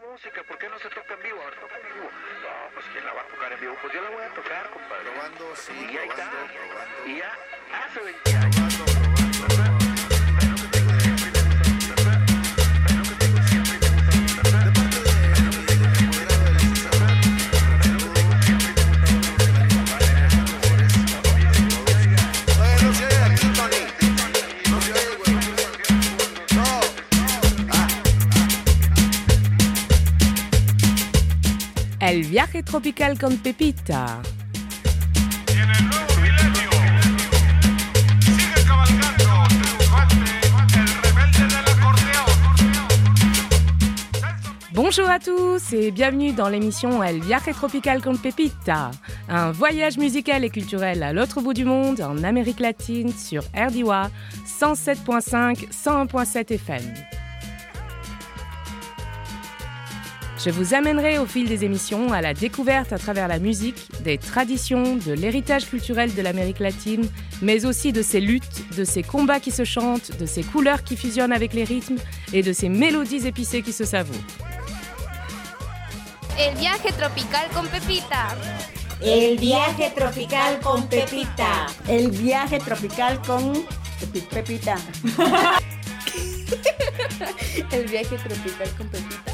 música, ¿por qué no se toca en vivo? A ver, toca en vivo. No, pues ¿quién la va a tocar en vivo? Pues yo la voy a tocar, compadre. Probando, sí, y ahí está. probando. Y ya hace 20 años. ¿Verdad? El viaje tropical con Pepita. Y en el nuevo milenio sigue cabalgando triunfante el rebelde del acordeón. Bonjour à tous et bienvenue dans l'émission El viaje tropical con Pepita, un voyage musical et culturel à l'autre bout du monde, en Amérique latine, sur RDY 107.5, 101.7 FM. Je vous amènerai au fil des émissions à la découverte à travers la musique des traditions, de l'héritage culturel de l'Amérique latine, mais aussi de ses luttes, de ses combats qui se chantent, de ses couleurs qui fusionnent avec les rythmes et de ses mélodies épicées qui se savourent. El viaje tropical con Pepita. El viaje tropical con Pepita. El viaje tropical con Pepita. El viaje tropical con Pepita.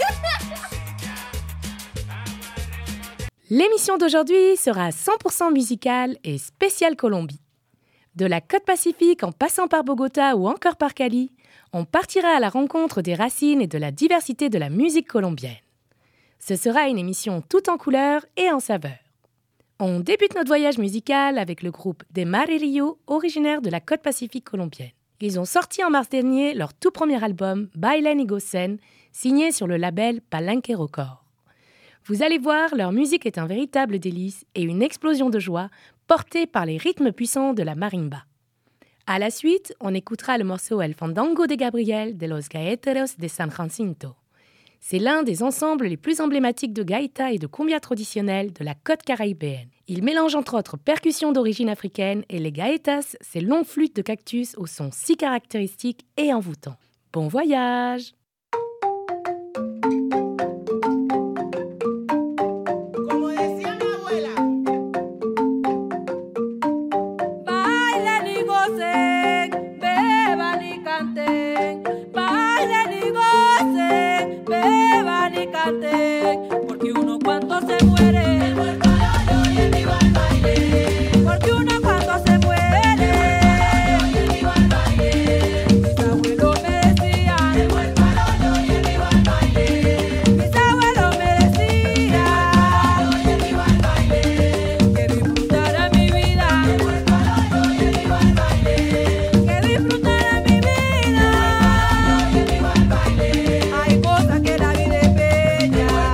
L'émission d'aujourd'hui sera 100% musicale et spéciale Colombie. De la côte Pacifique en passant par Bogota ou encore par Cali, on partira à la rencontre des racines et de la diversité de la musique colombienne. Ce sera une émission toute en couleurs et en saveurs. On débute notre voyage musical avec le groupe Des Marerillo, originaire de la côte Pacifique colombienne. Ils ont sorti en mars dernier leur tout premier album, Bailen y Gocen, signé sur le label Palenque Records. Vous allez voir, leur musique est un véritable délice et une explosion de joie portée par les rythmes puissants de la marimba. À la suite, on écoutera le morceau El Fandango de Gabriel de los Gaiteros de San Jacinto. C'est l'un des ensembles les plus emblématiques de gaïta et de cumbia traditionnelle de la côte caribéenne. Il mélange entre autres percussions d'origine africaine et les gaïtas, ces longues flûtes de cactus au son si caractéristique et envoûtant. Bon voyage! Porque uno cuando se muere, el muerto yo y el vivo al baile. Porque uno cuando se muere, el muerto yo y el vivo al baile. Mis abuelos me decían, el muerto yo y el vivo al baile. Mis abuelos me decían, el muerto yo y el vivo al baile. Que disfrutara mi vida, el muerto yo y el vivo al baile. Que disfrutara mi vida, el muerto yo y el vivo al baile. Hay cosas que la vida es bella.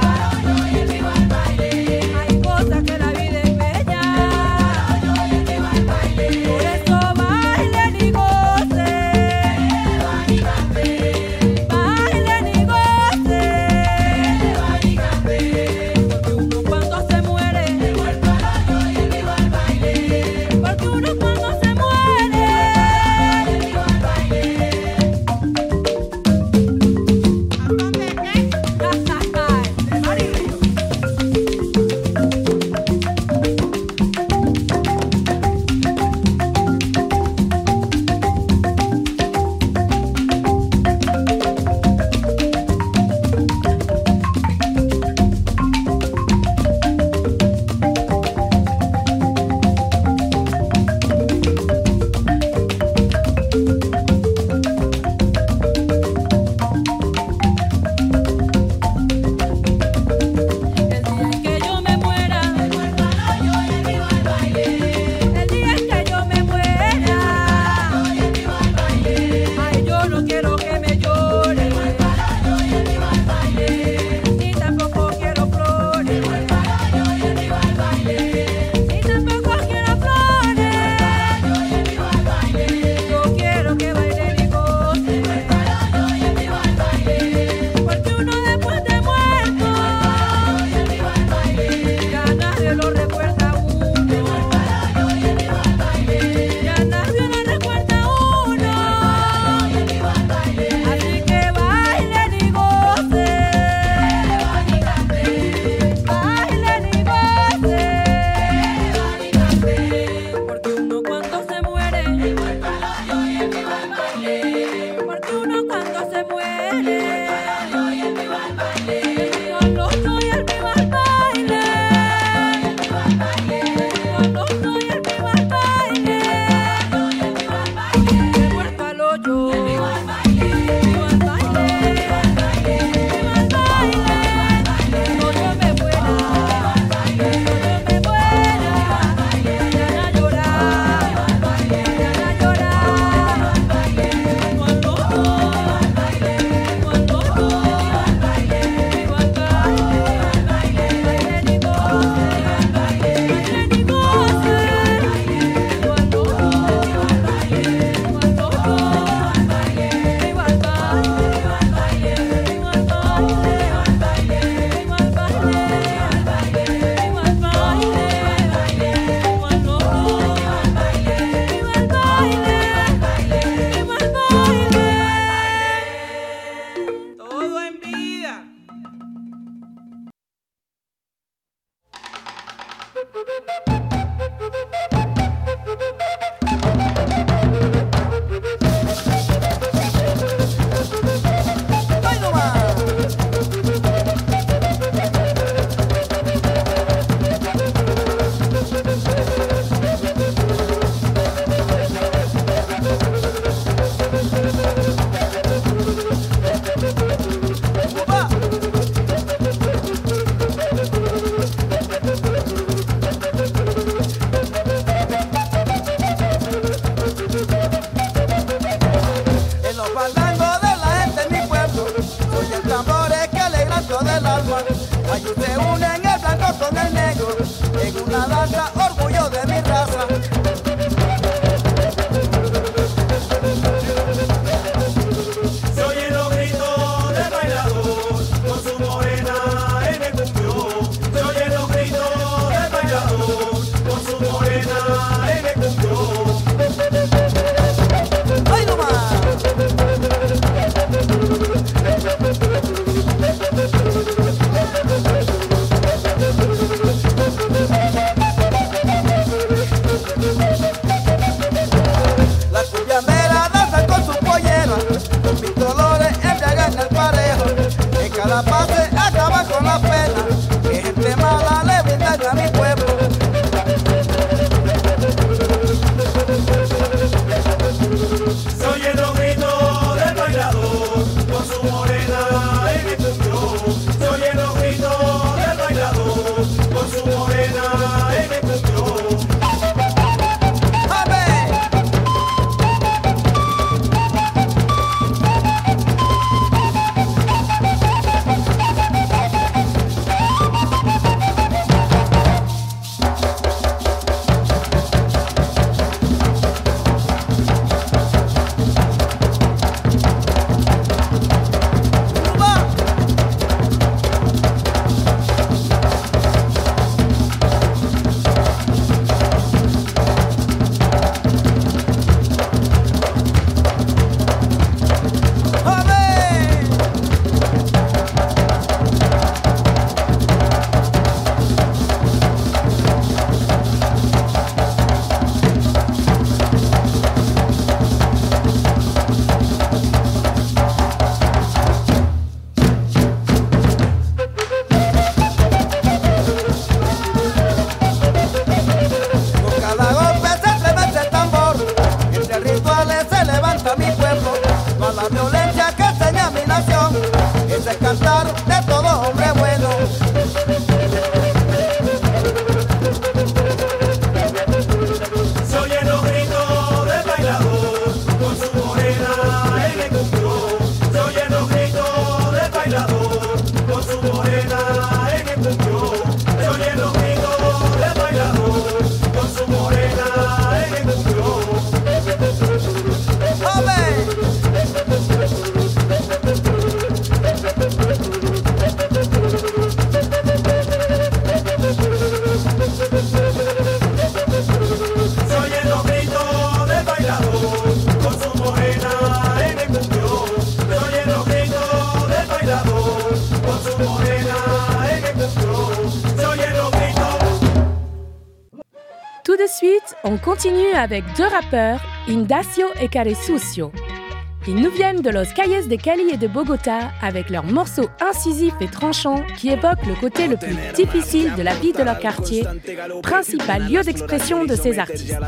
gusto del alma. Allí se unen el blanco con el negro, en una danza, orgullo de mi raza. Se oyen los gritos del bailador con su morena en el cumbión. Se oyen los gritos del bailador con su morena en el cumbión. ¡Ay, no más! La cumbiambera danza con su pollera, con pistolones embriagan el parejo. En cada pase acaba con la pena, que gente mala le brindan a mi pueblo. Se oyen los gritos del bailador con su morena en el cumbión. Se oyen los gritos del bailador con su morena en el cumbión. ¡Amén! Con cada golpe se estremece el tambor, entre rituales se levanta mi pueblo. Toda la violencia que enseña mi nación, ese es cantar de todo hombre bueno. Se oyen los gritos del bailador con su morena en el cumbión. Se oyen los gritos del bailador con su morena en el cumbión. Se oyen los gritos del bailador con su morena en el cumbión. ¡Amén! Se oyen los gritos del bailador con su morena en el cumbión. Se oyen los gritos del bailador con su morena en el cumbión. Se oyen los gritos. Tout de suite, on continue avec deux rappeurs, Indacio et Caresucio. Ils nous viennent de Los Calles de Cali et de Bogota avec leurs morceaux incisifs et tranchants qui évoquent le côté le plus difficile de la vie de leur quartier, principal lieu d'expression de ces artistes.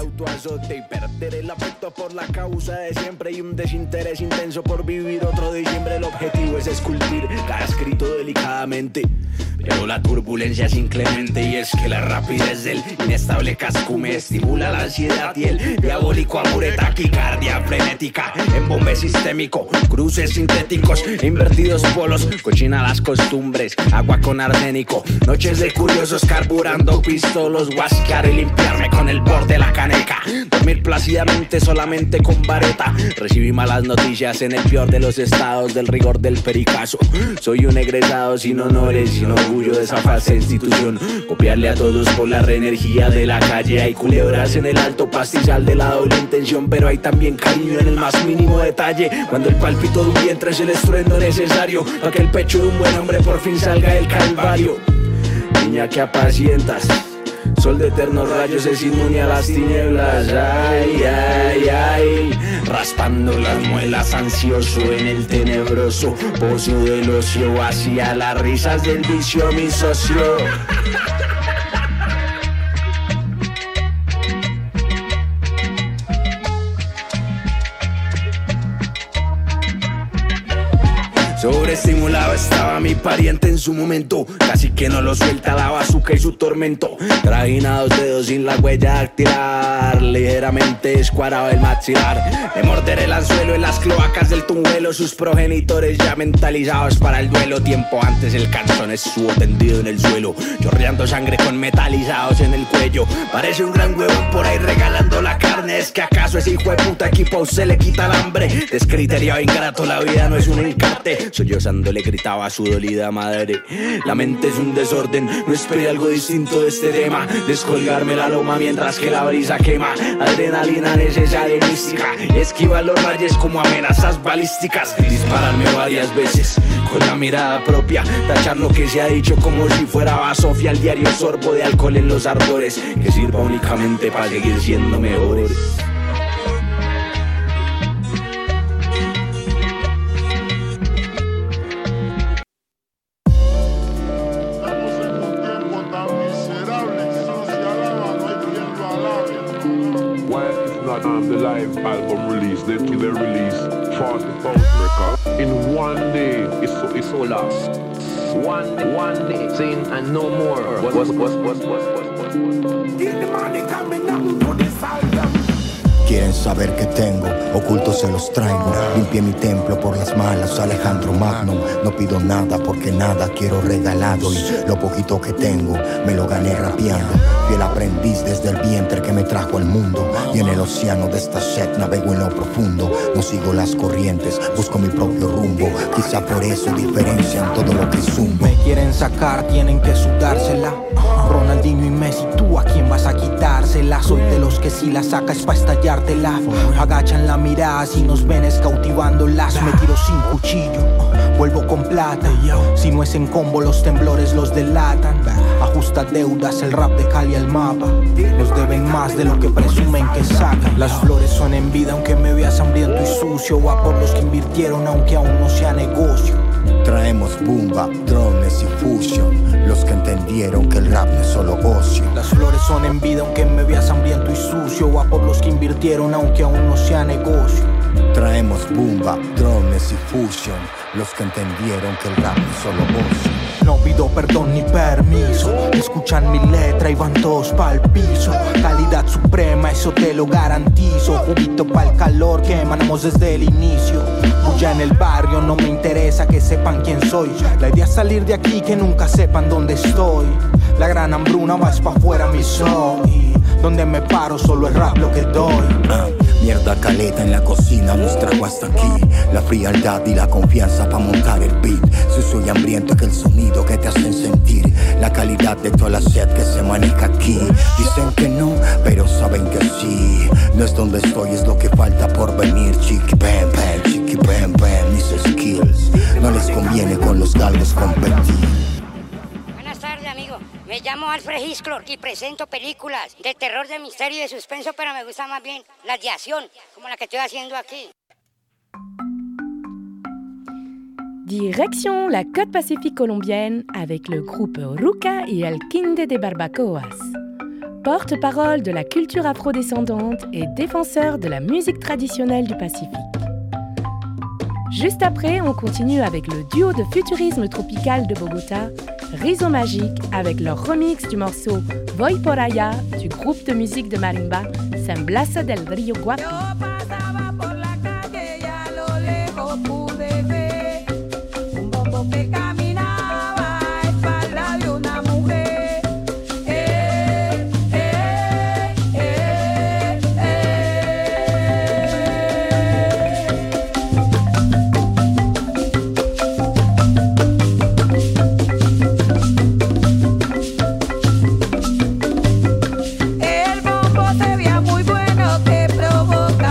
Por la causa de siempre y un desinterés intenso por vivir otro diciembre. El objetivo es esculpir cada escrito delicadamente, pero la turbulencia es inclemente y es que la rapidez del inestable cascume estimula la ansiedad y el diabólico amore, taquicardia frenética, embombe sistémico, cruces sintéticos, invertidos polos, cochina las costumbres, agua con arsénico, noches de curiosos carburando pistolos, guasquear y limpiarme con el borde de la caneca, dormir plácidamente solamente con vareta, recibí malas noticias en el peor de los estados del rigor del pericazo, soy un egresado sin honores, sin orgullo de esa falsa institución, copiarle a todos por la reenergía de la calle, hay culebras en el alto pastizal de la doble intención, pero hay también cariño en el más mínimo detalle, cuando el pálpito de un vientre es el estruendo necesario para que el pecho de un buen hombre por fin salga del calvario. Niña que apacientas, sol de eternos rayos es inmune a las tinieblas. Ay, ay, ay, raspando las muelas ansioso en el tenebroso pozo del ocio, hacia las risas del vicio mi socio. Sobre estimulado estaba mi pariente en su momento. Casi que no lo suelta la bazuca y su tormento. Trajina 2 dedos sin la huella dactilar, ligeramente escuadrado el maxilar. De morder el anzuelo en las cloacas del tunguelo. Sus progenitores ya mentalizados para el duelo. Tiempo antes el calzón estuvo tendido en el suelo, chorreando sangre con metalizados en el cuello. Parece un gran huevón por ahí regalando la carne. ¿Es que acaso ese hijo de puta equipo a usted le quita el hambre? Descriteriado ingrato, la vida no es un encarte. Sollozando le gritaba a su dolida madre: la mente es un desorden, no espere algo distinto de este tema. Descolgarme la loma mientras que la brisa quema. Adrenalina necesaria y mística. Esquivar los rayos como amenazas balísticas. Dispararme varias veces con la mirada propia. Tachar lo que se ha dicho como si fuera basofia. El diario sorbo de alcohol en los ardores, que sirva únicamente para seguir siendo mejores. The live album release, they release 40,000 records in one day. It's so lost. One day, saying and no more. What's Quieren saber qué tengo, ocultos se los traigo. Limpié mi templo por las malas, Alejandro Magno. No pido nada porque nada quiero regalado. Y lo poquito que tengo me lo gané rapeando. Fiel aprendiz desde el vientre que me trajo al mundo. Y en el océano de esta sed navego en lo profundo. No sigo las corrientes, busco mi propio rumbo. Quizá por eso diferencian todo lo que zumbo. Me quieren sacar, tienen que sudársela. Ronaldinho y Messi, ¿tú a quién vas a quitársela? Soy de los que si la sacas pa' estallártela. Agachan la mirada si nos ven es cautivándolas. Me tiro sin cuchillo, vuelvo con plata. Si no es en combo los temblores los delatan. Ajusta deudas, el rap de Cali al mapa. Nos deben más de lo que presumen que sacan. Las flores son en vida aunque me veas hambriento y sucio. Va por los que invirtieron aunque aún no sea negocio. Traemos boom bap, drones y fusion. Los que entendieron que el rap no es solo ocio. Las flores son en vida aunque me veas hambriento y sucio. Va por los que invirtieron aunque aún no sea negocio. Traemos boom bap, drones y fusion. Los que entendieron que el rap no es solo ocio. No pido perdón ni permiso. Escuchan mi letra y van todos pa'l piso. Calidad suprema, eso te lo garantizo. Juguito pa'l calor que emanamos desde el inicio. Bulla en el barrio, no me interesa que sepan quién soy. La idea es salir de aquí, que nunca sepan dónde estoy. La gran hambruna va pa' afuera mi soy. Donde me paro solo el rap lo que doy. Mierda caleta en la cocina nos trajo hasta aquí. La frialdad y la confianza pa' montar el beat. Si soy hambriento es que el sonido que te hacen sentir. La calidad de toda la sed que se maneja aquí. Dicen que no, pero saben que sí. No es donde estoy, es lo que falta por venir. Chiqui bam bam, chiqui bam bam, mis skills. No les conviene con los galgos competir. Me llamo Alfred Hitchcock y presento películas de terror, de misterio y de suspenso, pero me gusta más bien las de acción, como la que estoy haciendo aquí. Direction la côte pacifique colombienne avec le groupe Ruka et El Quinde de Barbacoas. Porte-parole de la culture afrodescendante et défenseur de la musique traditionnelle du Pacifique. Juste après, on continue avec le duo de futurisme tropical de Bogota, Rizo Magic, avec leur remix du morceau Voy por allá du groupe de musique de marimba San Blas del Río Guapi. El bombo se veía muy bueno, que provoca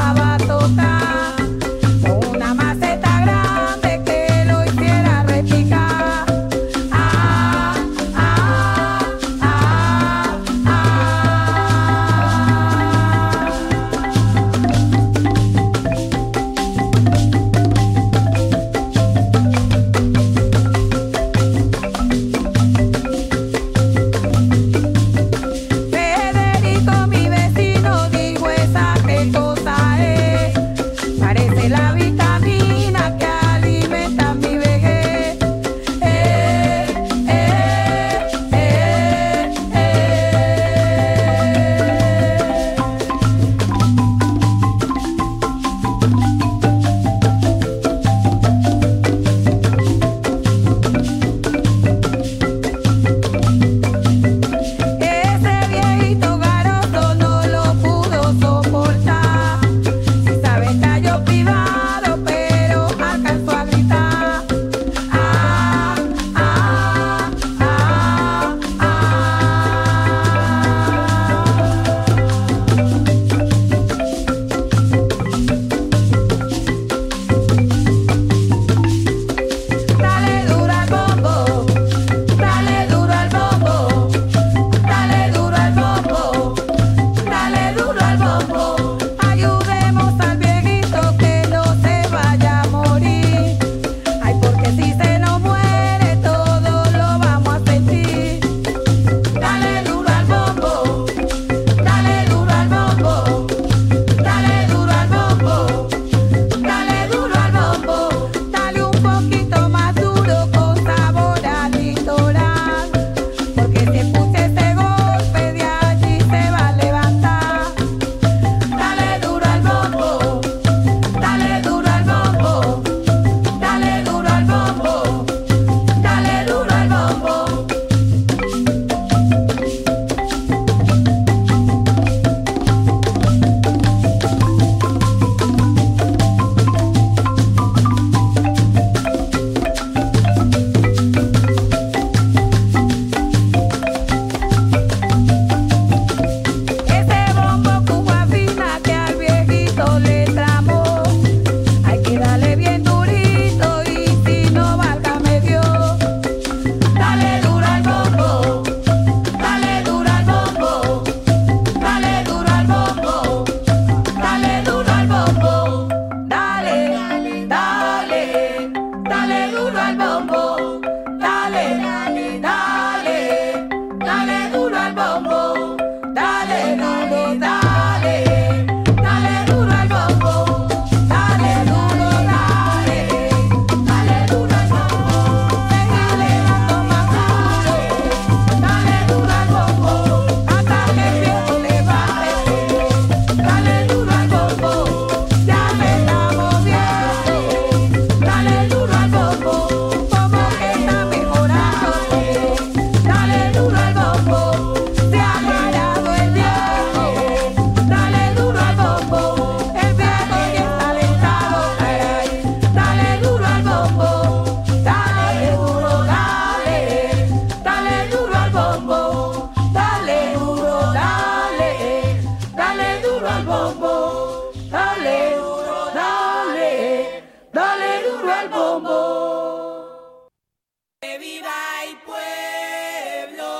el pueblo.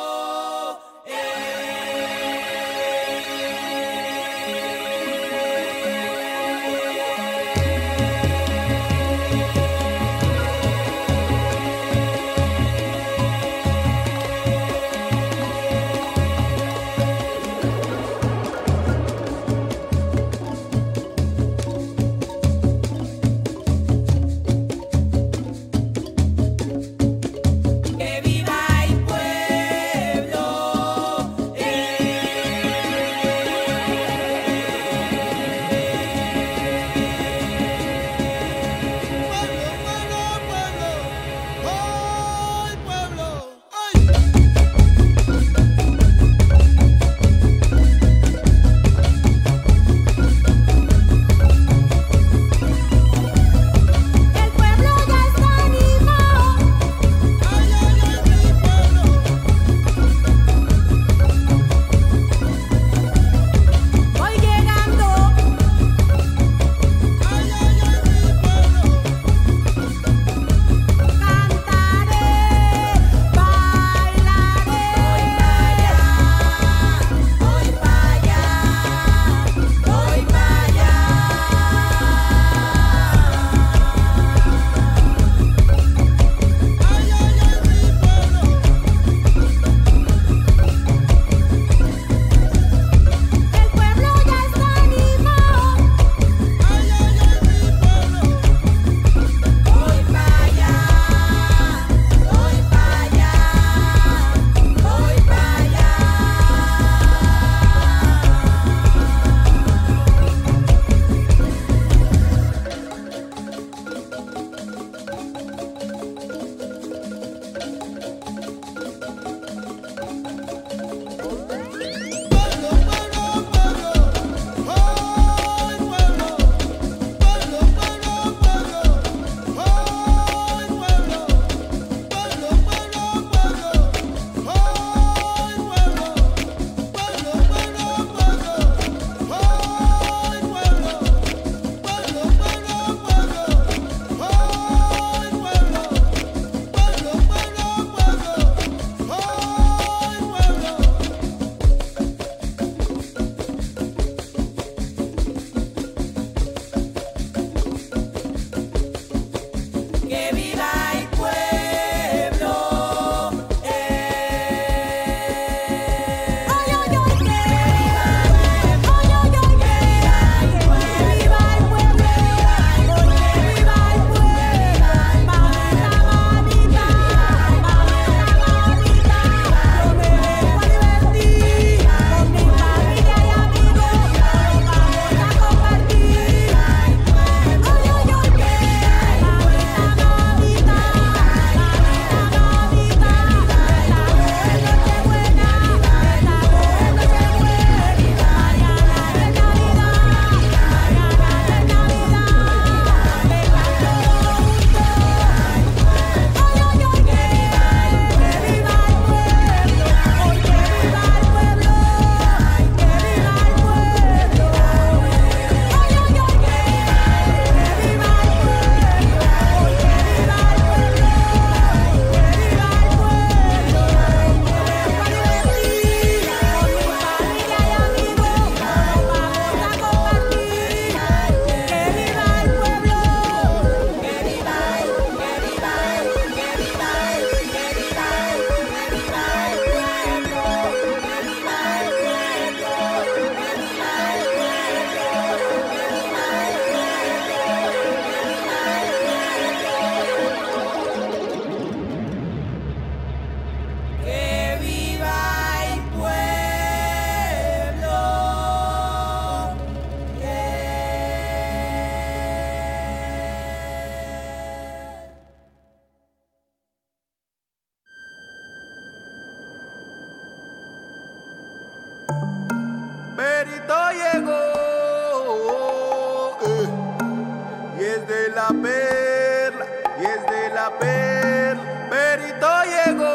la perla, y es de la perla. Perito llegó,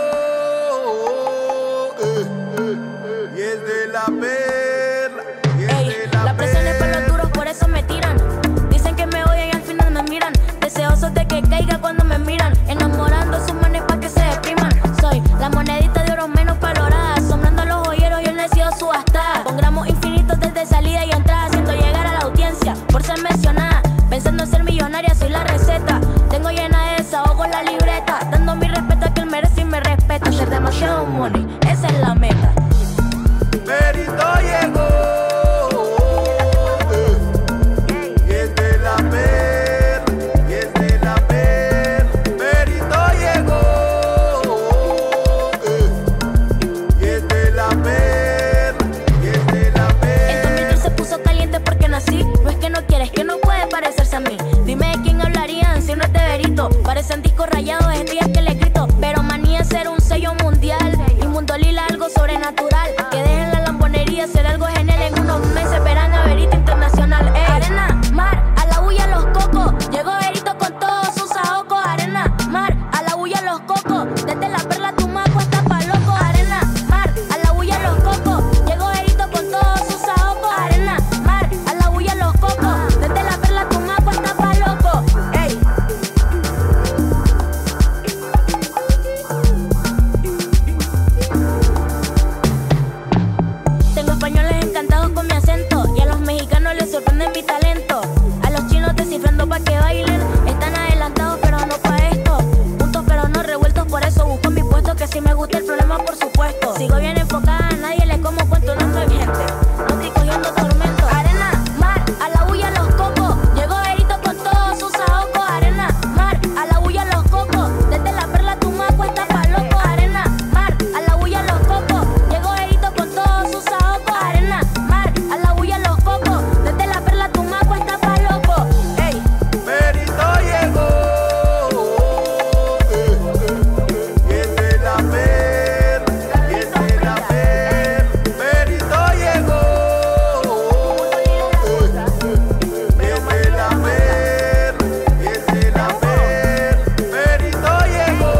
y es de la perla, y es de la La presión es para los duros, por eso me tiran. Dicen que me odian y al final me miran. Deseosos de que caiga cuando me miran. Enamorando sus manes pa' que se depriman. calma, por supuesto. Sigo bien enfocada, a nadie le como cuento, no estoy vigente. No estoy cogiendo tormento. Arena, mar, a la bulla los cocos. Llegó Berito con todos sus ahocos. Arena, mar, a la bulla los cocos. Desde la perla tu maco está pa' loco. Arena, mar, a la bulla los cocos. Llegó Berito con todos sus ahocos. Arena, mar, a la bulla los cocos. Desde la perla tu maco está pa' loco. Ey, Berito llegó. Y es de la perla, y es de la perla. Berito llegó. Y es de la perla, y es de la perla. Berito llegó.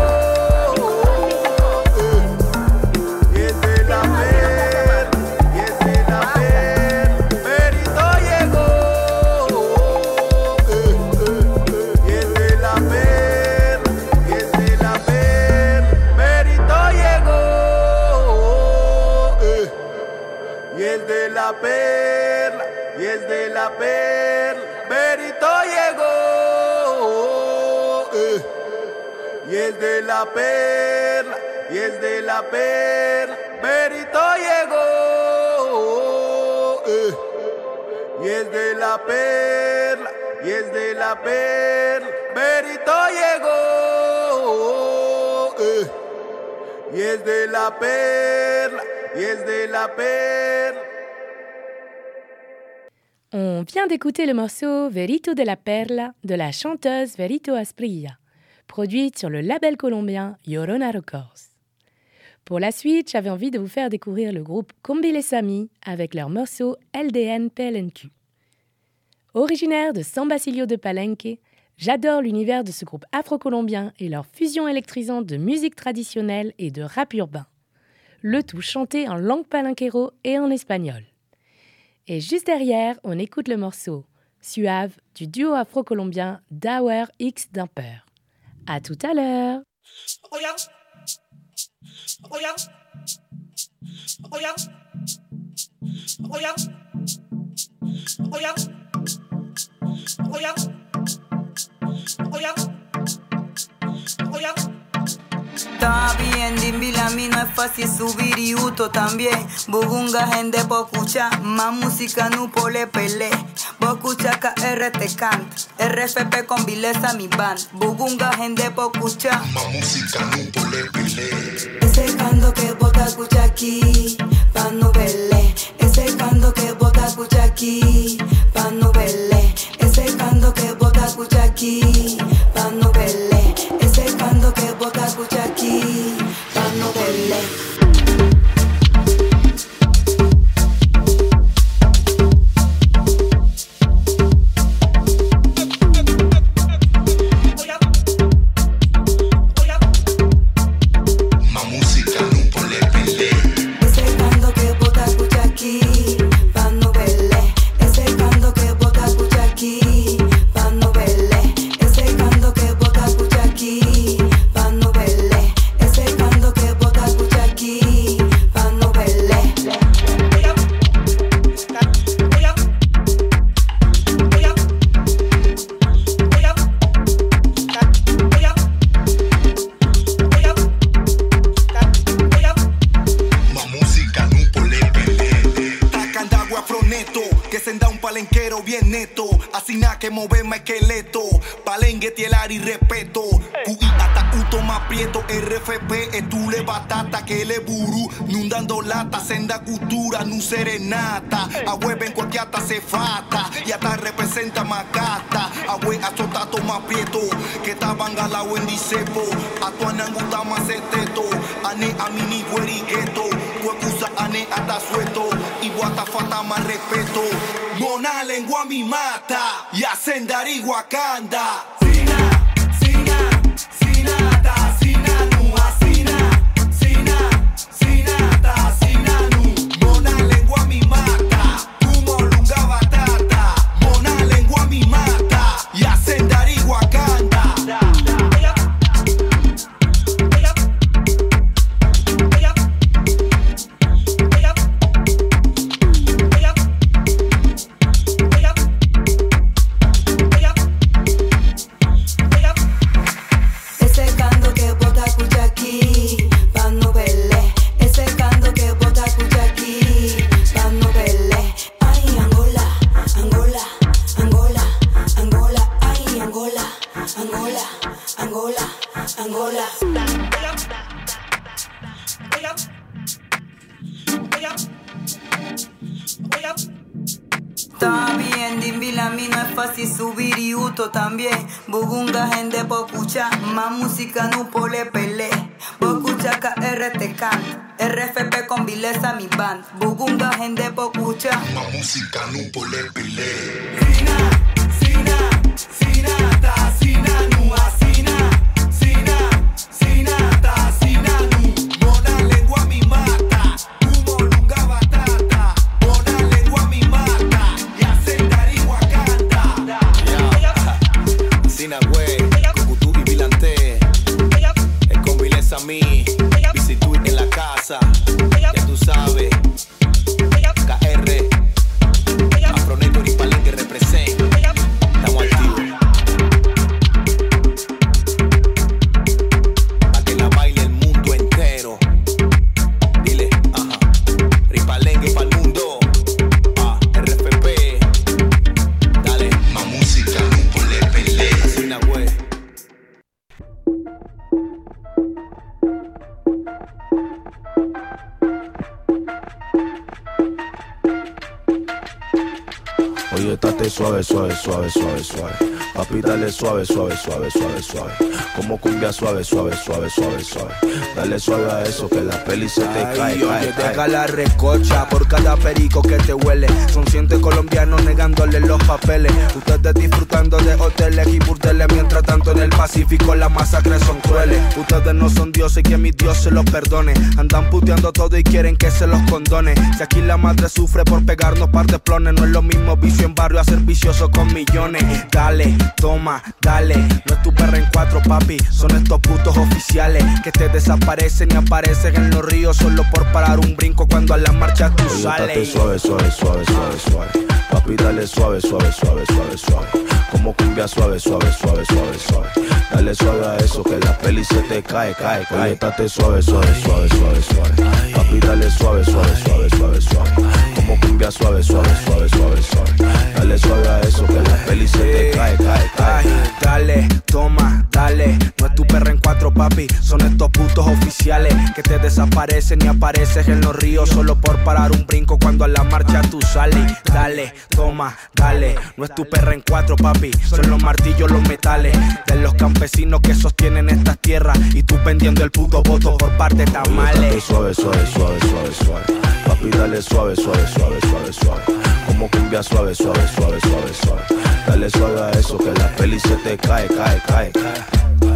Y es de la perla, y es de la perla. Berito llegó. Y es de la perla, y es de la perla. Berito llegó. Y es de la perla, y es de la perla. Berito llegó. Y es de la perla, y es de la perla. Berito llegó. Y es de la perla, y es de la perla. Berito llegó. Y es de la perla, y es de la perla. On vient d'écouter le morceau Verito de la Perla de la chanteuse Verito Asprilla, produite sur le label colombien Llorona Records. Pour la suite, j'avais envie de vous faire découvrir le groupe Combilesami avec leur morceau LDN PLNQ. Originaire de San Basilio de Palenque, j'adore l'univers de ce groupe afro-colombien et leur fusion électrisante de musique traditionnelle et de rap urbain. Le tout chanté en langue palenquero et en espagnol. Et juste derrière, on écoute le morceau Suave du duo afro-colombien Dower X Dumper. À tout à l'heure. Está bien, Dimbila, a mí no es fácil subir y uto también. Bugunga, gente, po' escuchar más música, no pole pele. Po' escuchar KR te canta, RFP con Vilesa mi band. Bugunga, gente, po' escuchar más música, no pole pele. Ese canto que bota escucha aquí, pa' no verle. Ese canto que bota escucha aquí, pa' no verle. Ese canto que bota escucha aquí, pa' no verle. Ese canto que bota escucha aquí, pa' no verle. Que mover más esqueleto, palengue, tielar y respeto. QI hasta uto más prieto, RFP, estule batata, que le buru, nundando lata, senda cultura, nu serenata. Agüe ven cualquier hasta se fata, y hasta representa macata. Agüe azotato más prieto, que estaban galao en dicepo. Atuananguta más esteto, ane a mini guerigueto. Cuecusa ane hasta suelto, y guata fata más respeto. Mona lengua mi mata, y ascendari Wakanda. fácil subir y uto también. Bugunga gente po' escuchar, más música no pole pele. Po' escuchar KRT canta, RFP con vileza mi band. Bugunga gente po' escuchar, más música no pole pele. Ya tú sabes, KR, Afroneto y Palenque represent. Estamos activos. Pa' que la baile el mundo entero. Dile, ajá. Ripalengue pa'l mundo. RFP. Dale, más música, no pole pele. Así una güey. Oye, estate suave, suave, suave, suave, suave. Papi, dale suave, suave, suave, suave, suave. Como cumbia suave, suave, suave, suave, suave. Dale suave a eso que la peli se te cae, cae, cae. Deja la recocha por cada perico que te huele. Son 100 colombianos negándole los papeles. Ustedes disfrutando de hoteles y burdeles. Mientras tanto en el Pacífico las masacres son crueles. Ustedes no son dioses y que mi Dios se los perdone. Andan puteando todo y quieren que se los condone. Si aquí la madre sufre por pegarnos par de plones, no es lo mismo vicio en barrio a ser vicioso con millones. Dale, toma, dale. No es tu perra en cuatro, papi. Son estos putos oficiales que te desaparecen y aparecen en los ríos solo por parar un brinco cuando a la marcha tú sales. Suave, suave, suave, suave, suave. Papi, dale suave, suave, suave, suave, suave. Como cumbia suave, suave, suave, suave, suave. Dale suave a eso que la peli se te cae, cae, cae. Oye, estate suave, suave, suave, suave, suave. Papi, dale suave, suave, suave, suave, suave. Como cumbia suave, suave, suave, suave, suave. Dale suave a eso que la peli se te cae, cae, cae. Dale, toma, dale. No es tu perra en cuatro, papi. Son estos putos oficiales que te desaparecen y apareces en los ríos solo por parar un brinco cuando a la marcha tú sales. Dale, toma, dale. No es tu perra en cuatro, papi. Son los martillos, los metales de los campesinos que sostienen estas tierras y tú vendiendo el puto voto por parte tamales. Suave, suave, suave, suave, suave. Papi, dale suave, suave, suave, suave, suave. Como cumbia suave, suave, suave, suave, suave. Dale suave a eso que la peli se te cae, cae, cae, cae.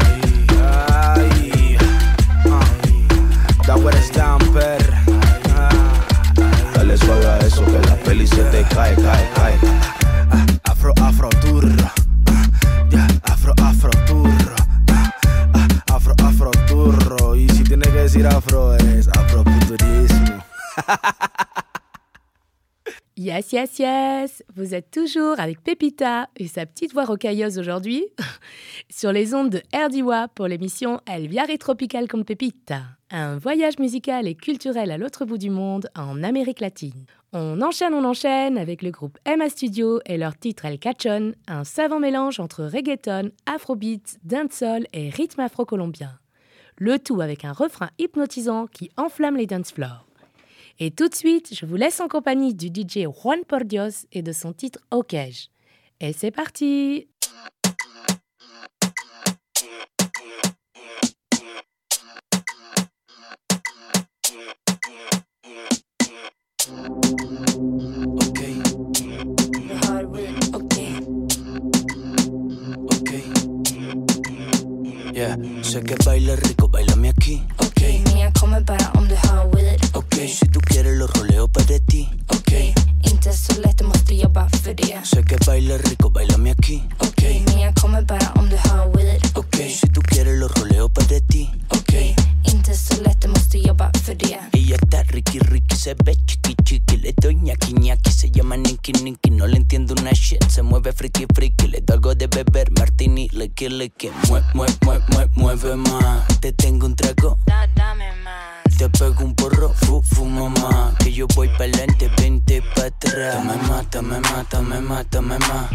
Ay, that what it's down, per. Dale suave a eso que la peli se te cae, cae, cae. Afro, afro turro. Afro, afro turro. Afro, afro turro. Y si tiene que decir afro es afrofuturismo. Yes, yes, yes. Vous êtes toujours avec Pepita et sa petite voix rocailleuse aujourd'hui sur les ondes de RDIWA pour l'émission El Viaje Tropical con Pepita, un voyage musical et culturel à l'autre bout du monde en Amérique latine. On enchaîne avec le groupe Emma Studio et leur titre El Cachón, un savant mélange entre reggaeton, afrobeat, dancehall et rythme afro-colombien. Le tout avec un refrain hypnotisant qui enflamme les dance floors. Et tout de suite, je vous laisse en compagnie du DJ Juan Por Dios et de son titre Okej. Et c'est parti! Yeah, sé que bailas rico, bailame aquí. Okay, mía, come para on the hard with it. Okay, si tú quieres los roleo para ti. Okay, inte så lätt, det måste jobba för det. Sé que bailas rico, bailame aquí. Okay, mía, come para on the hard with it. Okay, si tú quieres los roleo para ti. Okay, inte så lätt, det måste jobba för det. Ella está riqui, riqui, se ve chiqui, chiqui. Le doy ñaki, ñaki, se llama Niki, Niki. No le entiendo una shit, se mueve friki, friki. Le doy algo de beber, martini, liqui, liqui. Mueve más, te tengo un trago. Dame más. Te pego un porro, fuma más. Que yo voy pa'lante, vente pa' atrás. Dame más, dame más, dame más, dame más.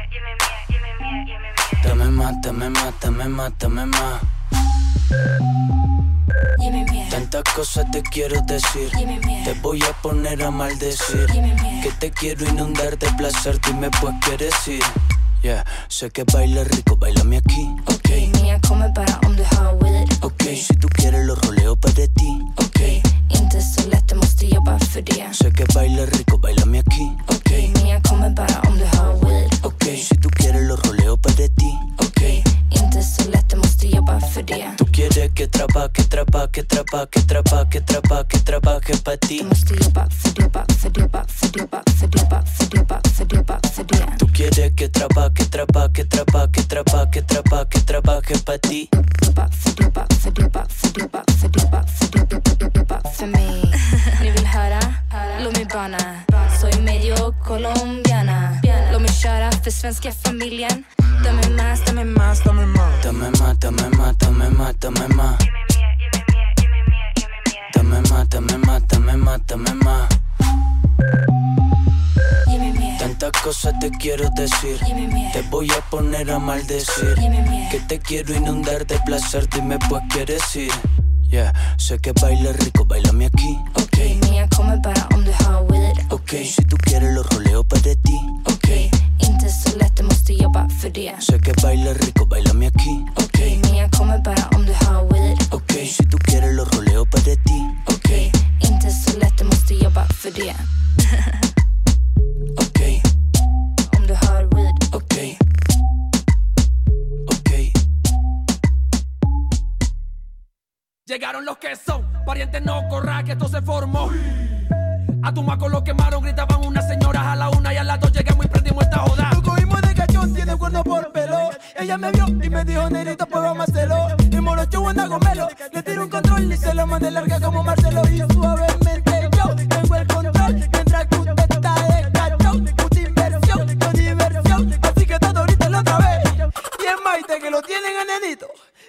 Dame más, dame más, dame más, dame más. Tantas cosas te quiero decir, te voy a poner a maldecir, que te quiero inundar de placer, dime pues quieres ir. Yeah, sé que bailas rico, bailame aquí. Okej, men jag kommer bara om du hör with it. Okej, si tú quieres lo roleo para ti. Okej, inte så lätt, jag måste jobba för det. Sé que bailas rico, bailame aquí. Okej, men jag kommer bara om du hör with it. Okej, si tú quieres lo roleo para ti. Okej, inte så lätt, jag måste jobba för det. Tú quieres que trabaje para ti. Jag måste jobba för det, jobba för det, jobba för det, jobba för det, jobba för det, jobba för det, jobba för det. Tú quieres que trabaje para ti. Jobba för det, jobba för det, jobba för det, jobba för det, jobba för det, jobba för mig. Ni vill höra? Låt mig bana. Soy medio colombiana. Låt mig köra för svenska familjen. Dame más, dame más, dame más. Dame más, dame más, dame más, dame más. Dame más, dame más, dame más, dame más. Tantas cosas te quiero decir, te voy a poner a maldecir, que te quiero inundar de placer, dime pues quieres ir. Yeah, sé que bailas rico, bailame aquí. Okej, men jag kommer bara om du hör with it. Okej, si tú quieres lo roleo para ti. Okej, inte så lätt, jag måste jobba för det. Sé que bailas rico, bailame aquí. Okej, men jag kommer bara om du hör with it. Okej, si tú quieres lo roleo para ti. Okej, inte så lätt, jag måste jobba för det. Okej, om du hör with it. Okej, okej. Llegaron los que son, parientes no corra que esto se formó. A tu maco lo quemaron, gritaban unas señoras a la una y a las dos llegamos y prendimos esta joda. Lo cogimos de cachón, tiene cuerno por pelo. Ella me vio y me dijo, negrito, pues vamos a hacerlo. Y morocho anda gomelo, le tiro un control y se lo mandé larga como Marcelo. Y suavemente yo tengo el control, mientras que usted está de cachón. Mucha inversión, no diversión, así que todo ahorita la otra vez. Y es Maite que lo tienen a nenito,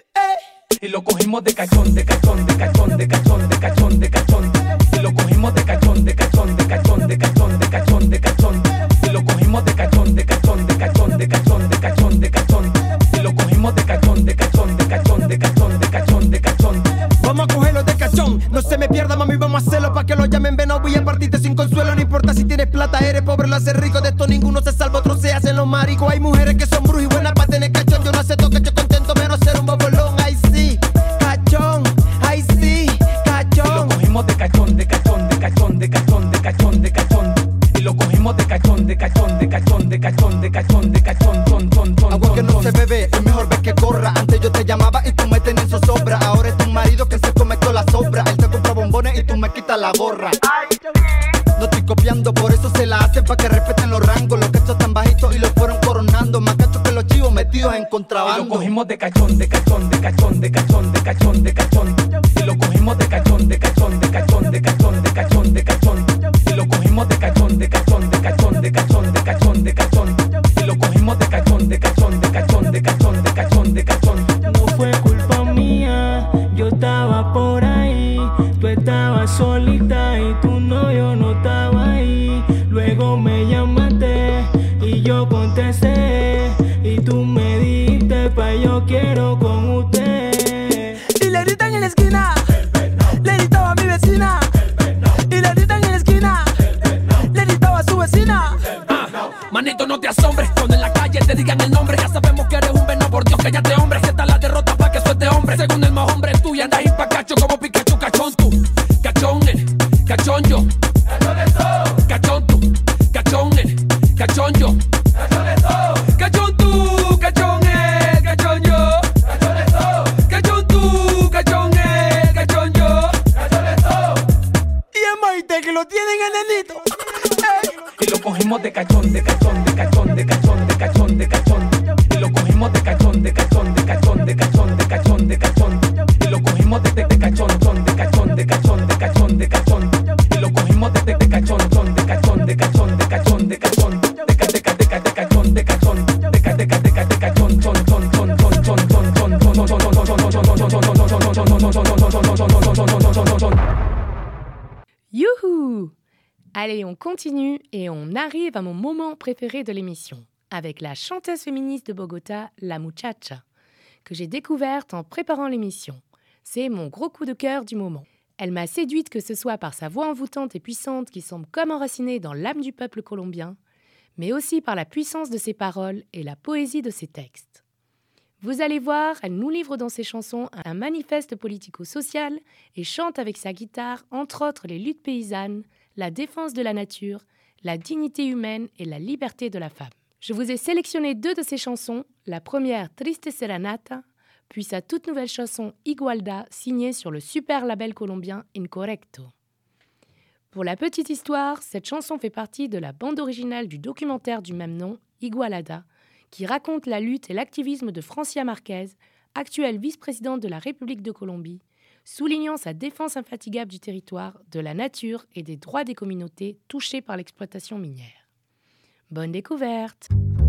Y lo cogimos de cachón, de cachón, de cachón, de cachón, de cachón, de cachón. Y lo cogimos de cachón, de cachón, de cachón, de cachón, de cachón, de cachón. Y lo cogimos de cachón, de cachón, de cachón, de cachón, de cachón, de cachón. Y lo cogimos de cachón, de cachón, de cachón, de cachón, de cachón, de cachón. Vamos a cogerlo de cachón, no se me pierda mami, vamos a hacerlo pa' que lo llamen venado. Voy a partirte sin consuelo, no importa si tienes plata, eres pobre, lo haces rico. De esto ninguno se salva, otros se hacen los maricos. Hay mujeres que son brujas y buenas pa' tener cachón. Yo no acepto que yo contento menos ser un bobolón. Ay sí, cachón, ay sí, cachón. Y lo cogimos de cachón, de cachón, de cachón, de cachón, de cachón, de cachón. Y lo cogimos de cachón, de cachón, de cachón, de cachón, de cachón, de cachón, agua que no se bebe, es mejor ver que corra. Antes yo te llamaba y tú me tenías en zozobra. Ahora es tu marido que se come toda la sobra. Él te compra bombones y tú me quitas la gorra. No estoy copiando, por eso se la hacen pa' que respeten los rangos. Los cachos tan bajitos y los fueron coronando. Más cachos que los chivos metidos en contrabando. Y lo cogimos de cachón, de cachón, de cachón, de cachón, de cachón, de cachón. Y lo cogimos de cachón, de cachón, de cachón, de cachón, de cachón, de cachón. Y lo cogimos de cachón, de cachón, de cachón, de cachón, de cachón, de cachón. Y lo cogimos de cachón, de cachón, de cachón, de cachón, de cachón, de cachón. No fue culpa mía, yo estaba por ahí. Tú estabas solita y tu novio no estaba ahí. Luego me llamaste y yo contesté. Y tú me dijiste, pa' yo quiero con usted. Y le gritan en la esquina, le gritaba a mi vecina. Y le gritan en la esquina, le gritaba a su vecina. Manito, no te asombres cuando en la calle te digan el nombre. Ya sabemos que eres un veneno, por Dios que ya te hombre. Acepta la derrota pa' que suelte hombre. Según el más hombre tú y andas pa' cacho como Pikachu, cachón tú. Cachón él, cachón yo. Cachón tú, cachón él, cachón yo. Cachón tú, cachón él, cachón yo. Cachón tú, cachón él, cachón yo. Y es Maite que lo tienen en nenito. Y lo cogimos de cachón, de cachón, de cachón, de cachón, de cachón, de cachón. Y lo cogimos de cachón, de cachón, de cachón, de cachón, de cachón, de cachón. Y lo cogimos de cachón, de cachón, de cachón, de cachón, de cachón. Y lo cogimos de cachón, de cachón, de cachón, de cachón, de cachón. De cachón, de cachón, de cachón, chon, chon, chon, chon, chon, chon, chon, chon. Youhou! Allez, on continue et on arrive à mon moment préféré de l'émission, avec la chanteuse féministe de Bogota, La Muchacha, que j'ai découverte en préparant l'émission. C'est mon gros coup de cœur du moment. Elle m'a séduite que ce soit par sa voix envoûtante et puissante qui semble comme enracinée dans l'âme du peuple colombien, mais aussi par la puissance de ses paroles et la poésie de ses textes. Vous allez voir, elle nous livre dans ses chansons un manifeste politico-social et chante avec sa guitare, entre autres, les luttes paysannes, la défense de la nature, la dignité humaine et la liberté de la femme. Je vous ai sélectionné 2 de ses chansons, la première Triste Serenata, puis sa toute nouvelle chanson Igualdad, signée sur le super label colombien Incorrecto. Pour la petite histoire, cette chanson fait partie de la bande originale du documentaire du même nom, Igualada, qui raconte la lutte et l'activisme de Francia Márquez, actuelle vice-présidente de la République de Colombie, soulignant sa défense infatigable du territoire, de la nature et des droits des communautés touchées par l'exploitation minière. Bonne découverte!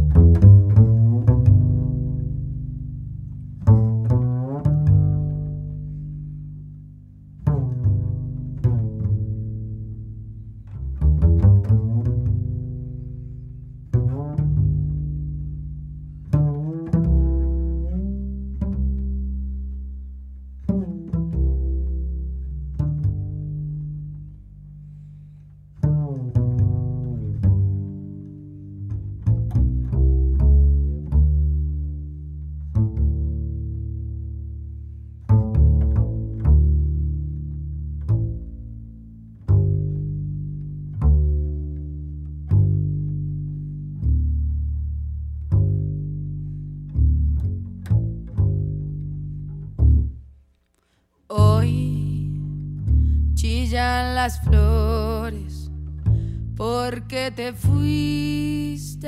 Chillan las flores porque te fuiste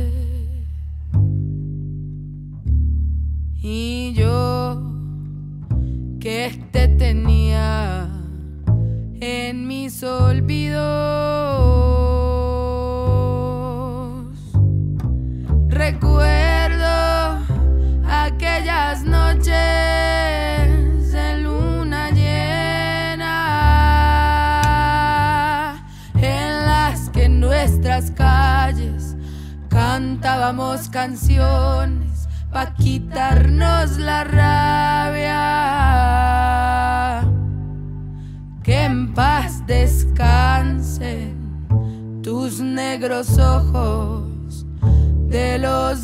y yo que te tenía en mis olvidos. Recuerdo aquellas noches en luna llena en las que en nuestras calles cantábamos canciones pa' quitarnos la rabia. Que en paz descansen tus negros ojos de los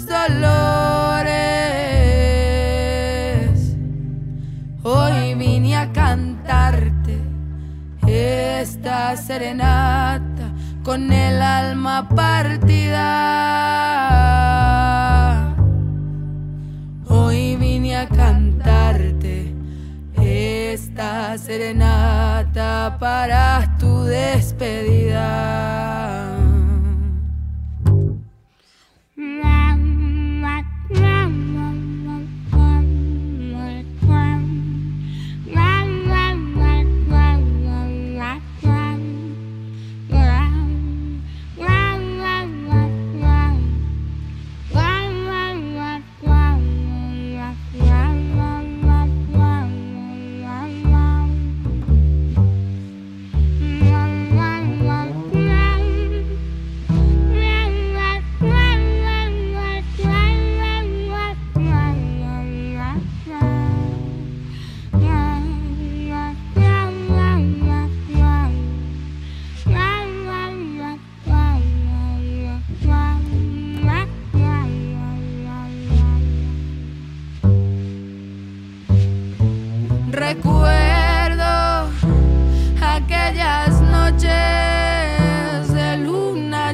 dolores. Hoy vine a cantarte esta serenata con el alma partida. Hoy vine a cantarte esta serenata para tu despedida. Recuerdo aquellas noches de luna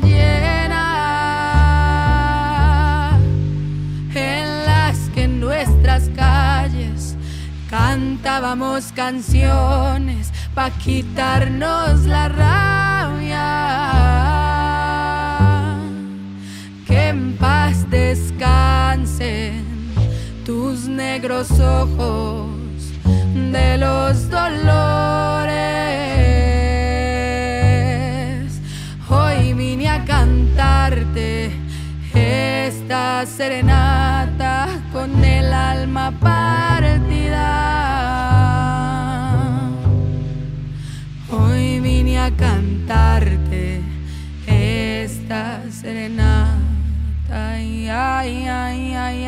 llena en las que en nuestras calles cantábamos canciones pa' quitarnos la rabia. Que en paz descansen tus negros ojos de los dolores. Hoy vine a cantarte esta serenata con el alma partida. Hoy vine a cantarte esta serenata. Ay, ay, ay, ay,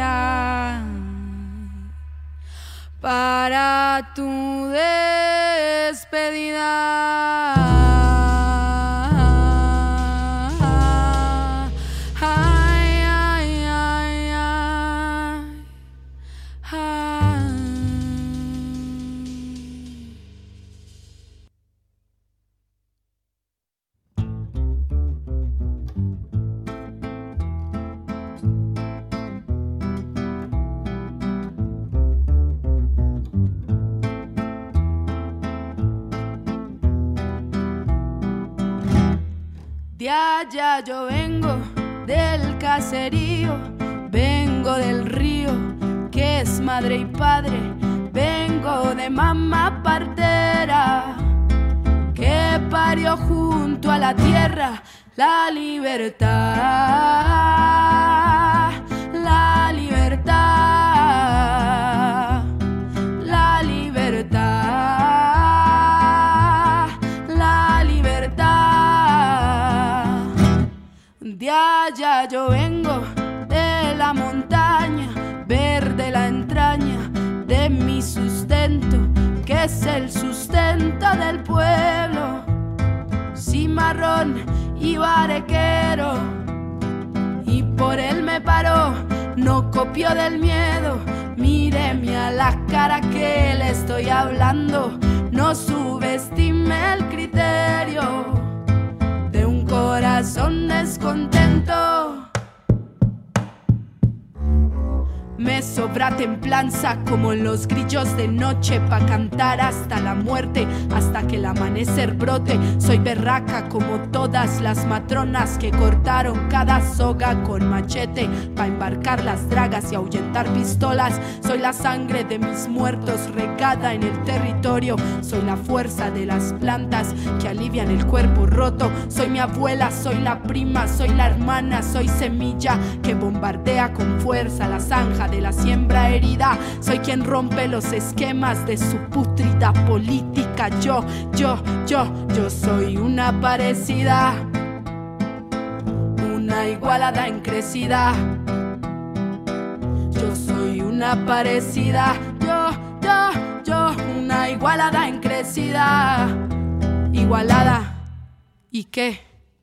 ay. Para tu despedida. De allá yo vengo del caserío, vengo del río que es madre y padre, vengo de mamá partera que parió junto a la tierra la libertad, la libertad, la libertad, la libertad. De allá yo vengo de la montaña, verde la entraña de mi sustento, que es el sustento del pueblo. Cimarrón y barequero, y por él me paró, no copió del miedo. Míreme a la cara que le estoy hablando, no subestime el criterio de un corazón descontento. Me sobra templanza como los grillos de noche pa' cantar hasta la muerte, hasta que el amanecer brote. Soy berraca como todas las matronas que cortaron cada soga con machete pa' embarcar las dragas y ahuyentar pistolas. Soy la sangre de mis muertos regada en el territorio. Soy la fuerza de las plantas que alivian el cuerpo roto. Soy mi abuela, soy la prima, soy la hermana, soy semilla que bombardea con fuerza la zanja de la siembra herida. Soy quien rompe los esquemas de su pútrida política. Yo soy una parecida, una igualada en crecida. Yo soy una parecida, yo, una igualada en crecida. Igualada, ¿y qué?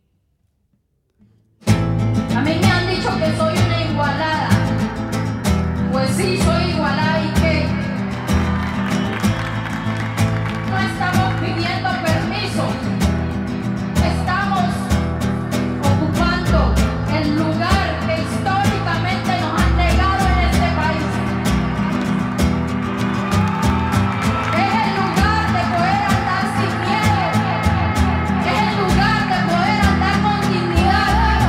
A mí me han dicho que soy una igualada. Pues sí, soy igualada, ¿y qué? No estamos pidiendo permiso, estamos ocupando el lugar que históricamente nos han negado en este país. Es el lugar de poder andar sin miedo, es el lugar de poder andar con dignidad.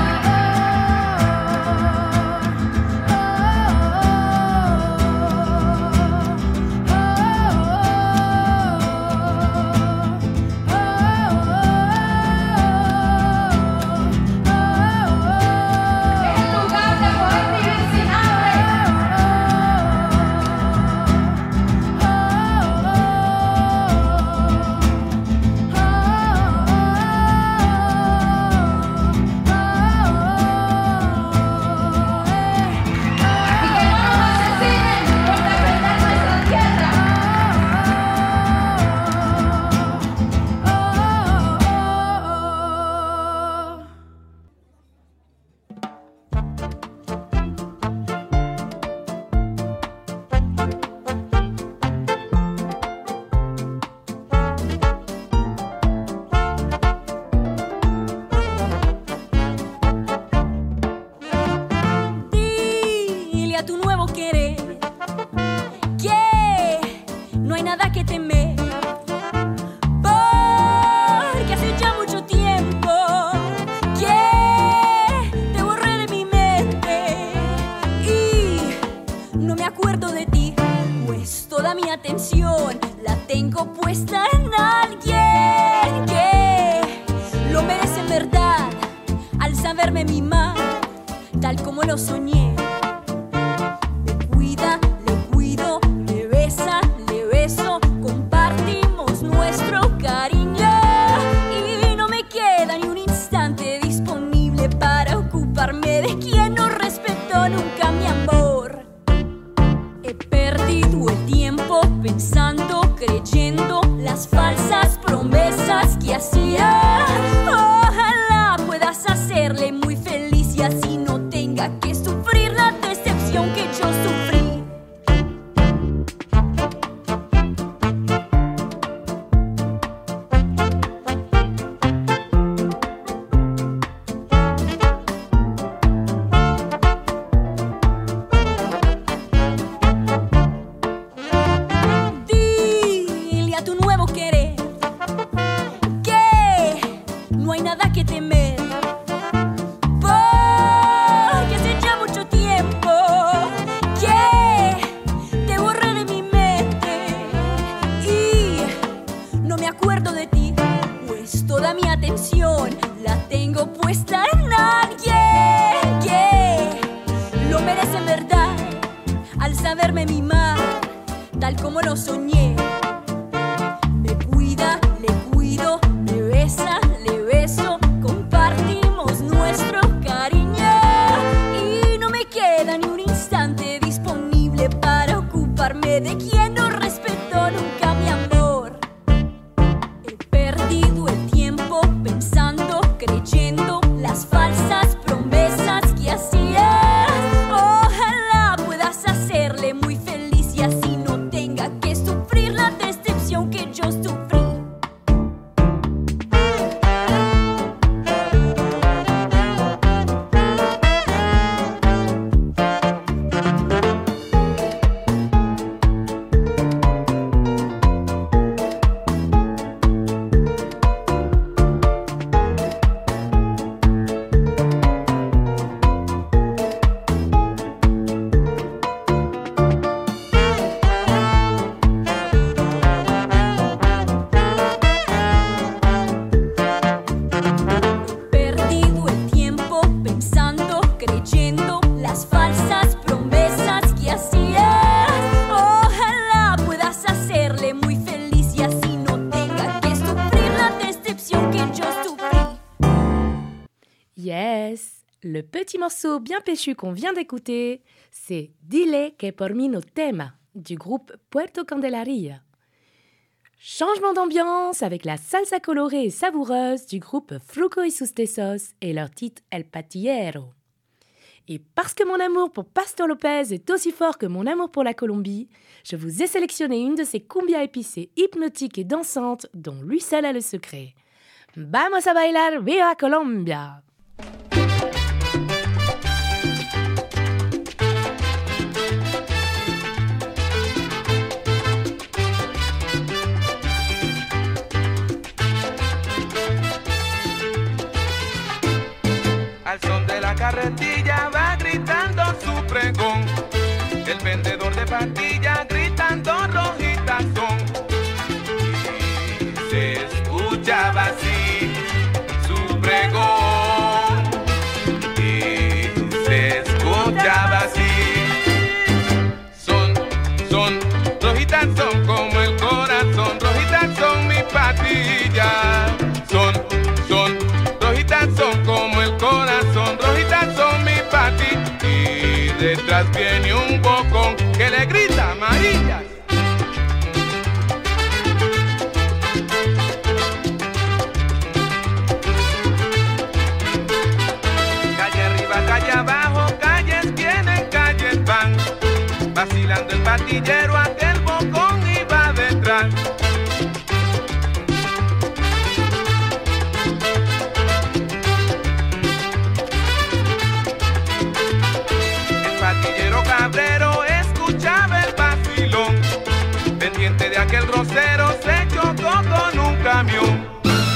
atención la tengo puesta en alguien que lo merece en verdad al saberme mimar tal como lo soñé. Me cuida, le cuido, le besa, le beso, compartimos nuestro cariño y no me queda ni un instante disponible para ocuparme de quien no respetó nunca mi amor. He perdido el tiempo pensando, creyendo las falsas promesas que hacía. Ojalá puedas hacerle muy feliz y así no tenga que sufrir la decepción que yo sufrí. Dile a tu nuevo querer que no hay nada que temer. me acuerdo de ti, pues toda mi atención la tengo puesta en alguien que lo merece en verdad, al saberme mimar, tal como lo soñé. Me cuida, le cuido, me besa, le beso, compartimos nuestro cariño y no me queda ni un instante disponible para ocuparme de quien no respetó nunca mi amor. He perdido el tiempo pensando, creyendo las falsas promesas que hacías. Ojalá puedas hacerle muy feliz y así no tenga que sufrir la decepción que yo sufrí. Perdido el tiempo pensando, creyendo las falsas promesas que hacías. Ojalá puedas hacerle muy feliz y así no tenga que sufrir la decepción que yo sufrí. Yes, le petit morceau bien péchu qu'on vient d'écouter, c'est Dile que por mí no tema du groupe Puerto Candelaria. Changement d'ambiance avec la salsa colorée et savoureuse du groupe Fruco y sus Tesos et leur titre El Patillero. Et parce que mon amour pour Pastor Lopez est aussi fort que mon amour pour la Colombie, je vous ai sélectionné une de ces cumbias épicées, hypnotiques et dansantes dont lui seul a le secret. Vamos a bailar Viva Colombia! Al son de la carretilla va gritando su pregón, el vendedor de pastillas gritando rojitas son. Y se escuchaba así su pregón, y se escuchaba así. Son, rojitas son como el corazón, rojitas son mis pastillas. Son, rojitas son como el corazón, rojitas son mi pati. Y detrás viene un bocón que le grita amarillas. Calle arriba, calle abajo, calles vienen, calles van. Vacilando el patillero, aquel bocón iba detrás. Cabrero escuchaba el vacilón, pendiente de aquel rosero se chocó con un camión.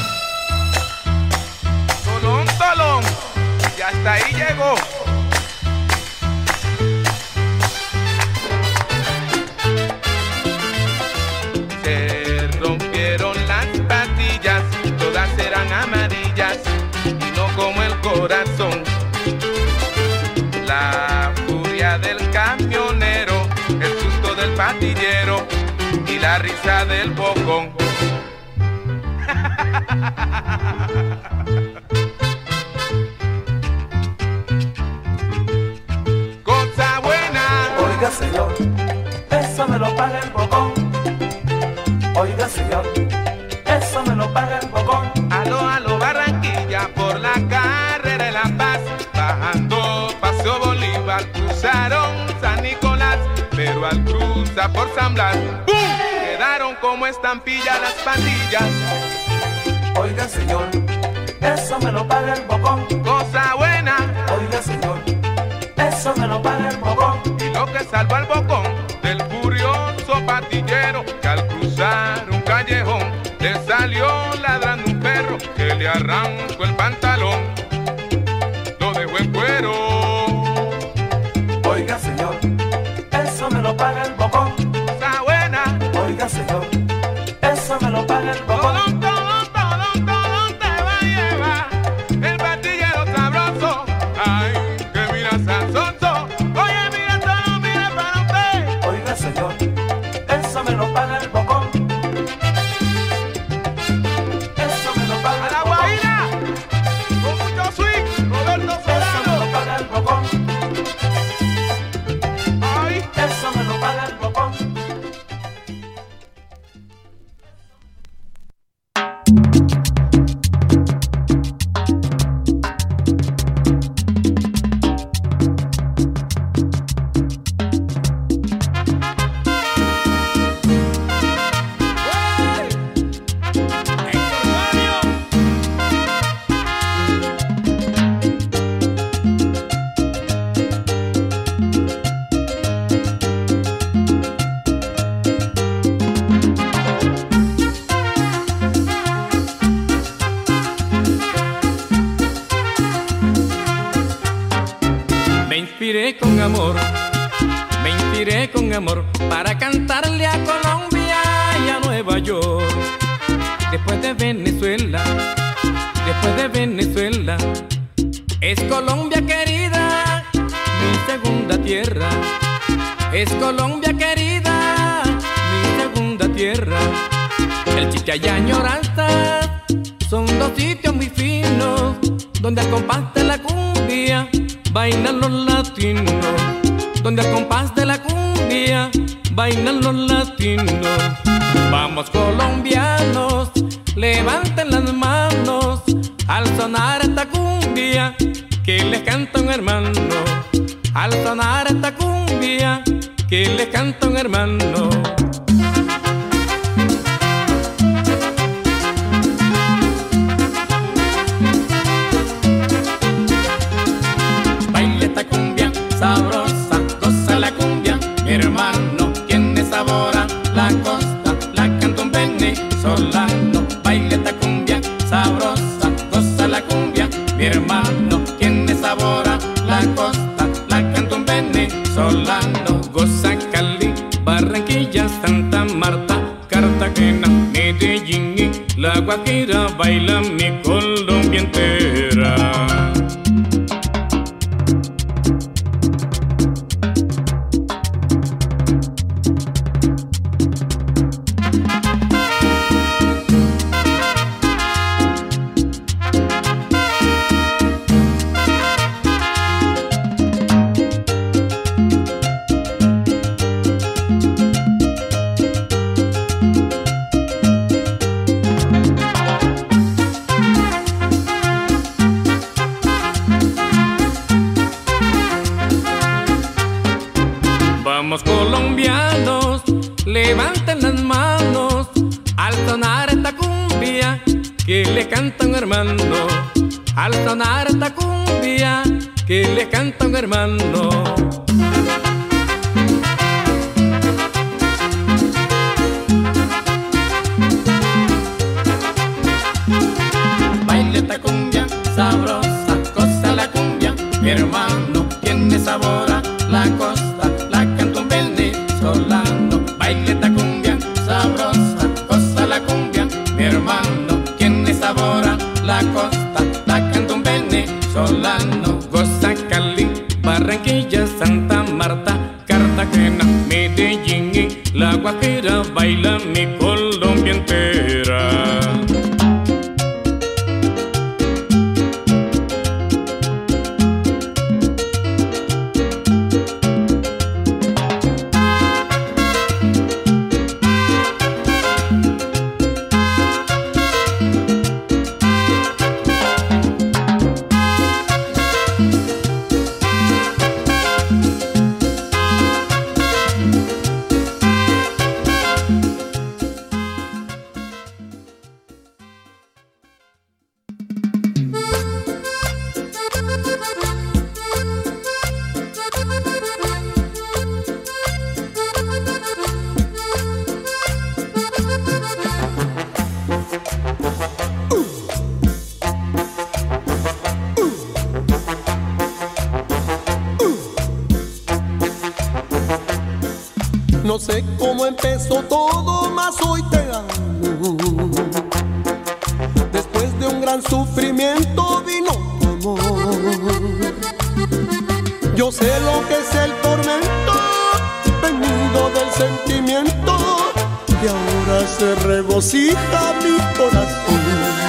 Tolón, tolón, y hasta ahí llegó. Se rompieron las patillas, todas eran amarillas y no como el corazón. La furia del camionero, el susto del patillero y la risa del bocón. Cosa buena. Oiga señor, eso me lo paga el bocón. Oiga señor, eso me lo paga el bocón. Aló, Barranquilla por la carrera de La Paz, bajando Paseo Bolívar, cruzaron San Nicolás, pero al cruzar por San Blas, ¡pum!, quedaron como estampillas las pandillas. Oiga señor, eso me lo paga el bocón. Cosa buena. Oiga señor, eso me lo paga el bocón. Y lo que salvó al bocón del furioso patillero, que al cruzar un callejón le salió ladrando un perro que le arrancó el pantalón, lo dejó en cuero. Oiga señor, eso me lo paga el bocón. Cosa buena. Oiga señor, eso me lo paga paga el bocón. Todo te va a llevar el patillero sabroso. Ay, que mira Sansonso. Oye, mira todo, mira para usted. Oiga, señor, eso me lo paga el bocón. Eso me lo paga el bocón. A la Guajira, con mucho swing, Roberto Solano. Eso me lo paga el bocón. Ay, eso me lo paga el bocón. Me inspiré con amor para cantarle a Colombia y a Nueva York. Después de Venezuela, es Colombia querida, mi segunda tierra. Es Colombia querida, mi segunda tierra. El Chicha y Añoranza son dos sitios muy finos, donde al compás de la cumbia bailan los latinos, donde al compás de la cumbia bailan los latinos. Vamos colombianos, levanten las manos al sonar esta cumbia que les canta un hermano. Al sonar esta cumbia que les canta un hermano. Sabrosa, goza la cumbia, mi hermano, tiene sabor a la costa, la canta un venezolano. Baila esta cumbia, sabrosa, goza la cumbia, mi hermano, tiene sabor a la costa, la canta un venezolano. Goza Cali, Barranquilla, Santa Marta, Cartagena, Medellín y La Guajira, baila mi Colombia entera. Vamos colombianos, levanten las manos al sonar esta cumbia que le canta un hermano. Al sonar esta cumbia que le canta un hermano. Baila esta cumbia sabrosa, goza la cumbia, mi hermano, tiene sabor a la costa, la canta un venezolano. Baila esta cumbia sabrosa, goza la cumbia, mi hermano, tiene sabor a la costa, la canta un venezolano. Goza Cali, Barranquilla, Santa Marta, Cartagena, Medellín y La Guajira, baila mi Colombia entera. No sé cómo empezó todo, mas hoy te amo. sufrimiento vino tu amor. Yo sé lo que es el tormento venido del sentimiento y ahora se regocija mi corazón.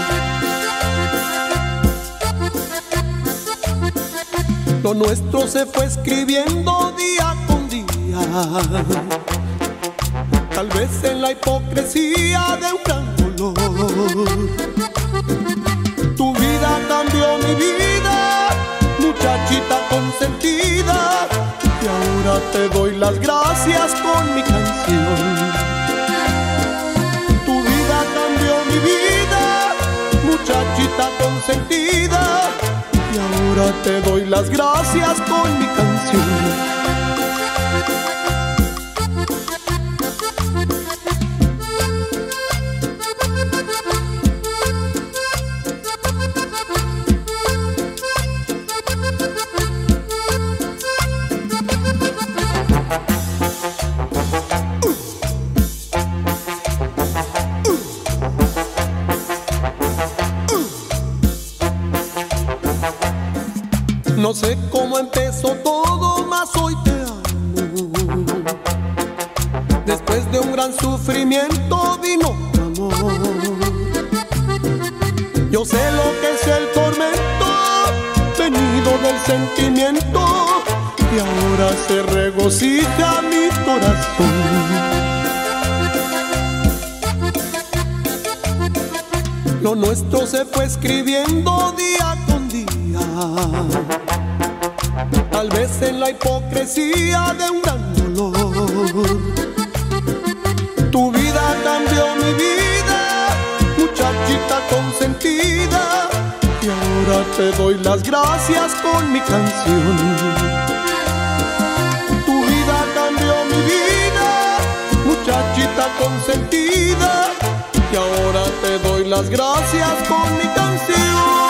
Lo nuestro se fue escribiendo día con día, tal vez en la hipocresía de un gran dolor. Tu vida cambió mi vida, muchachita consentida, y ahora te doy las gracias con mi canción. Tu vida cambió mi vida, muchachita consentida, y ahora te doy las gracias con mi canción. No sé cómo empezó todo, mas hoy te amo. Después de un gran sufrimiento vino tu amor. Yo sé lo que es el tormento venido del sentimiento y ahora se regocija mi corazón. Lo nuestro se fue escribiendo día con día, tal vez en la hipocresía de un gran dolor. Tu vida cambió mi vida, muchachita consentida, y ahora te doy las gracias con mi canción. Tu vida cambió mi vida, muchachita consentida, y ahora te doy las gracias con mi canción.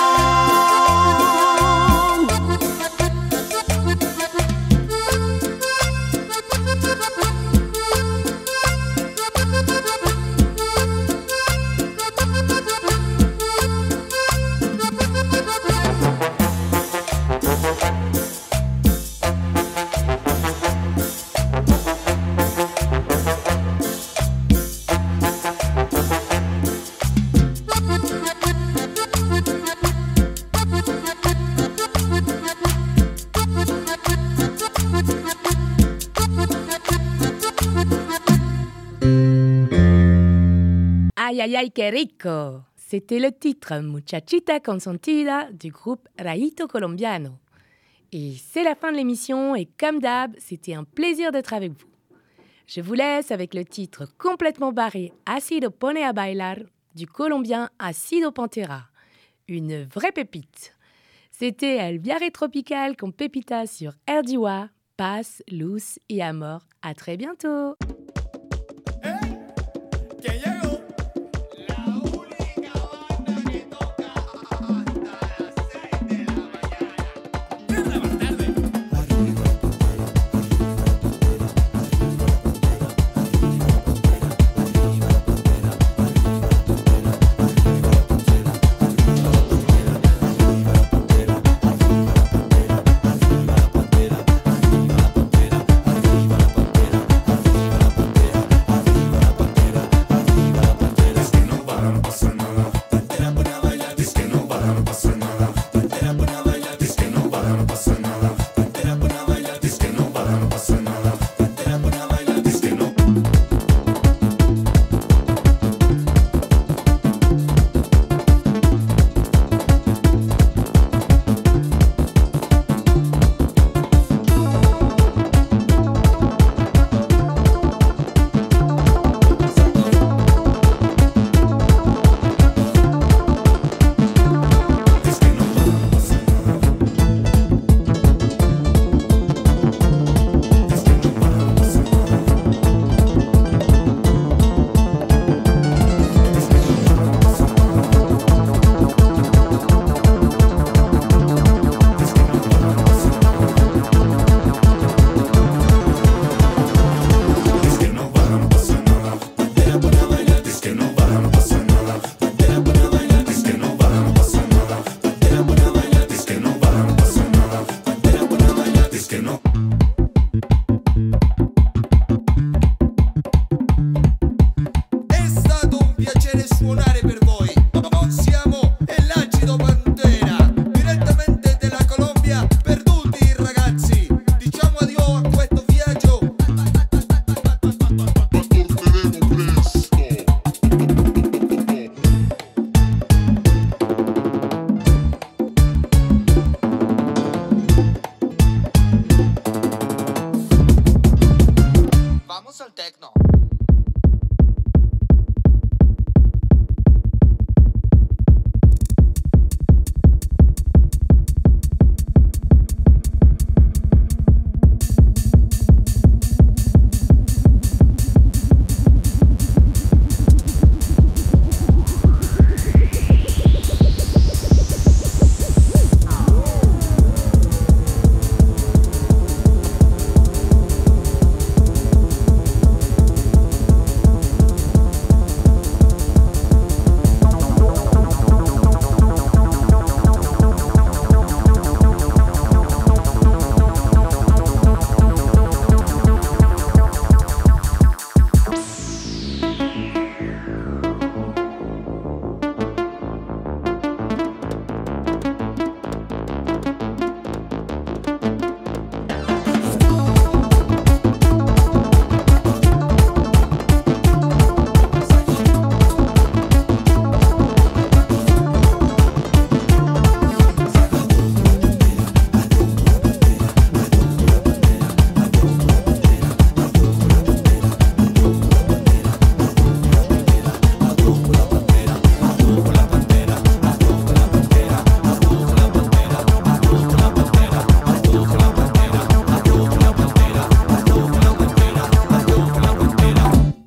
Aïe aïe aïe, que rico! C'était le titre Muchachita Consentida du groupe Rayito Colombiano. Et c'est la fin de l'émission et comme d'hab, c'était un plaisir d'être avec vous. Je vous laisse avec le titre complètement barré Acido Pone a Bailar du Colombien Acido Pantera. Une vraie pépite. C'était El Viaje Tropical con Pepita sur RDY, Paz, Luz y Amor. À très bientôt!